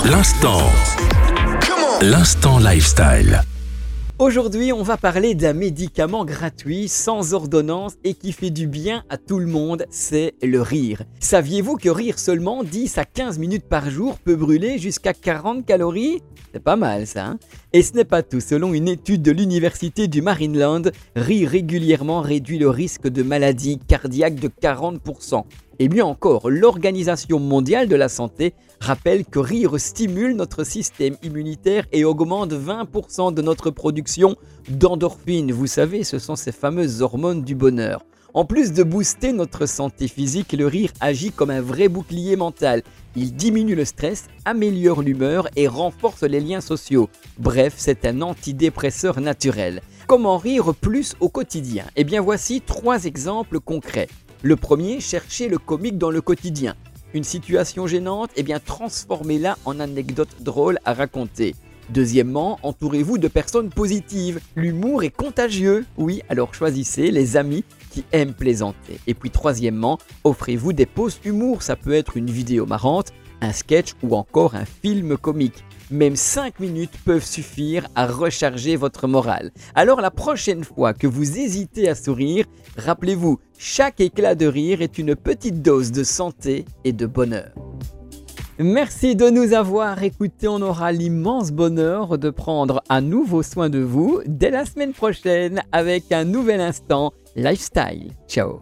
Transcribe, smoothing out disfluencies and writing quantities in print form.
L'instant lifestyle. Aujourd'hui, on va parler d'un médicament gratuit, sans ordonnance et qui fait du bien à tout le monde, c'est le rire. Saviez-vous que rire seulement 10 à 15 minutes par jour peut brûler jusqu'à 40 calories ? C'est pas mal ça, hein ? Et ce n'est pas tout. Selon une étude de l'université du Maryland, rire régulièrement réduit le risque de maladie cardiaque de 40%. Et mieux encore, l'Organisation mondiale de la santé rappelle que rire stimule notre système immunitaire et augmente 20% de notre production d'endorphines. Vous savez, ce sont ces fameuses hormones du bonheur. En plus de booster notre santé physique, le rire agit comme un vrai bouclier mental. Il diminue le stress, améliore l'humeur et renforce les liens sociaux. Bref, c'est un antidépresseur naturel. Comment rire plus au quotidien ? Eh bien voici 3 exemples concrets. Le premier, cherchez le comique dans le quotidien. Une situation gênante, eh bien transformez-la en anecdote drôle à raconter. Deuxièmement, entourez-vous de personnes positives. L'humour est contagieux. Oui, alors choisissez les amis qui aiment plaisanter. Et puis troisièmement, offrez-vous des pauses humour. Ça peut être une vidéo marrante, un sketch ou encore un film comique. Même 5 minutes peuvent suffire à recharger votre morale. Alors la prochaine fois que vous hésitez à sourire, rappelez-vous, chaque éclat de rire est une petite dose de santé et de bonheur. Merci de nous avoir écoutés. On aura l'immense bonheur de prendre à nouveau soin de vous dès la semaine prochaine avec un nouvel instant lifestyle. Ciao.